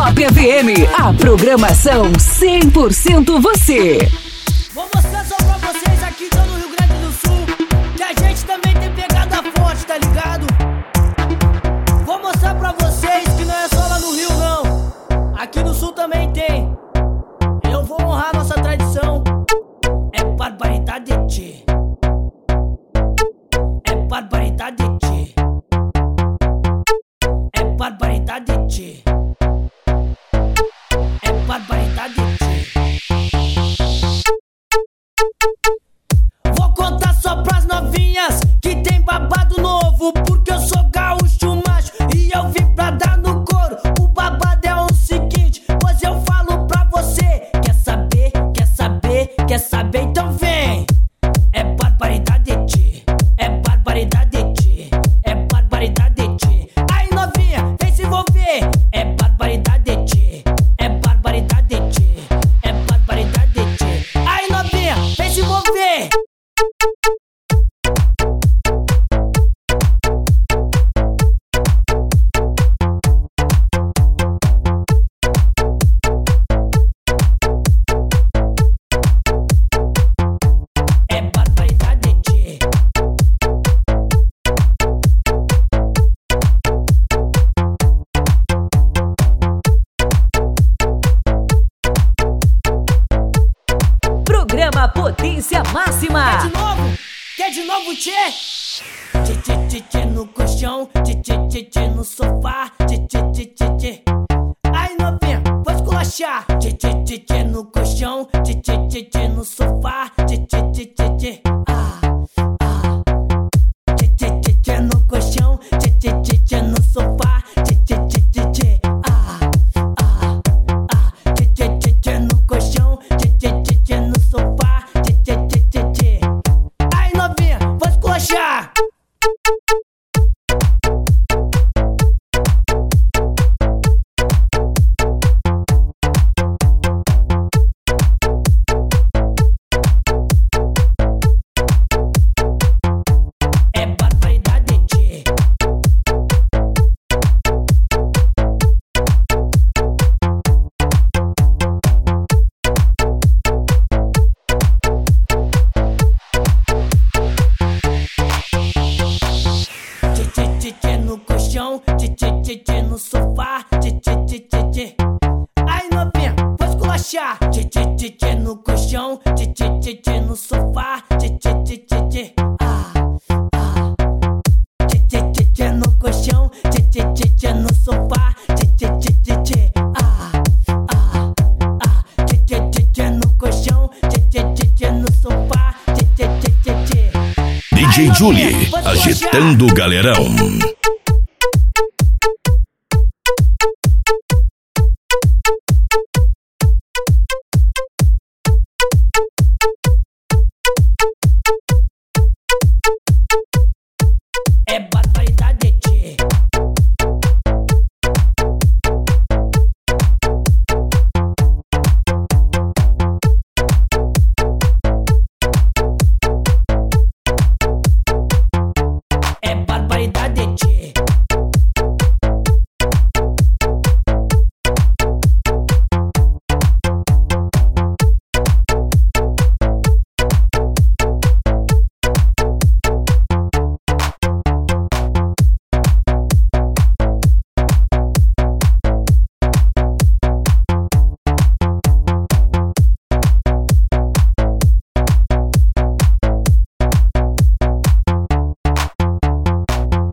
Pop FM, a programação 100% você. Vou mostrar só pra vocês aqui no Rio Grande do Sul que a gente também tem pegada forte, tá ligado? Vou mostrar pra vocês que não é só lá no Rio não, aqui no Sul também tem. Eu vou honrar nossa tradição. É barbaridade, tchê. É barbaridade, tchê. É barbaridade, tchê. É barbaridade, tchê. Vou contar só pras novinhas que tem babado novo, porque eu sou gaúcho macho e eu vim pra dar no couro. O babado é o seguinte, pois eu falo pra você. Quer saber? Quer saber? Quer saber? Então vem. É barbaridade, tchê. É barbaridade, tchê. É barbaridade, tchê. Aí novinha, vem se envolver. É barbaridade, tchê. É barbaridade, tchê. É barbaridade, tchê. Aí novinha, vem se envolver. É barbaridade, tchê. Programa Potência Máxima. Quer de novo? Quer de novo, tchê? Tchê, tchê, tchê, tchê no colchão. Tchê, tchê, tchê, tchê no sofá. Tchê, tchê, tchê, tchê, tchê. Aí novinha, vou esculachar. Tchê, tchê, tchê, tchê no colchão. Tchê, tchê, tchê, tchê no sofá. Tchê, tchê, tchê, tchê, tchê. Tchê, tchê, tchê, tchê no colchão. Tchê, tchê, tchê, tchê no sofá. Tchê, tchê, tchê, tchê, tchê. Tchê, tchê, tchê, tchê no colchão. Tchê, tchê, tchê, tchê no sofá. Tchê, tchê, tchê, tchê, tchê. Aí novinha, vou esculachar. É barbaridade, tchê. Tchê, tchê, tchê, tchê no colchão. Tchê, tchê, tchê, tchê no sofá. Tchê, tchê, tchê, tchê, tchê. Aí novinha, vou esculachar. Tchê, tchê, tchê, tchê no colchão. Tchê, tchê, tchê, tchê no sofá. Tchê, tchê, tchê, tchê, tchê. Tchê, tchê, tchê, tchê no colchão. Tchê, tchê, tchê, tchê no sofá. Tchê, tchê, tchê, tchê, tchê. Tchê, tchê, tchê, tchê no colchão. Tchê, tchê, tchê, tchê no sofá. Tchê, tchê, tchê, tchê, tchê. DJ Julie, agitando o galerão.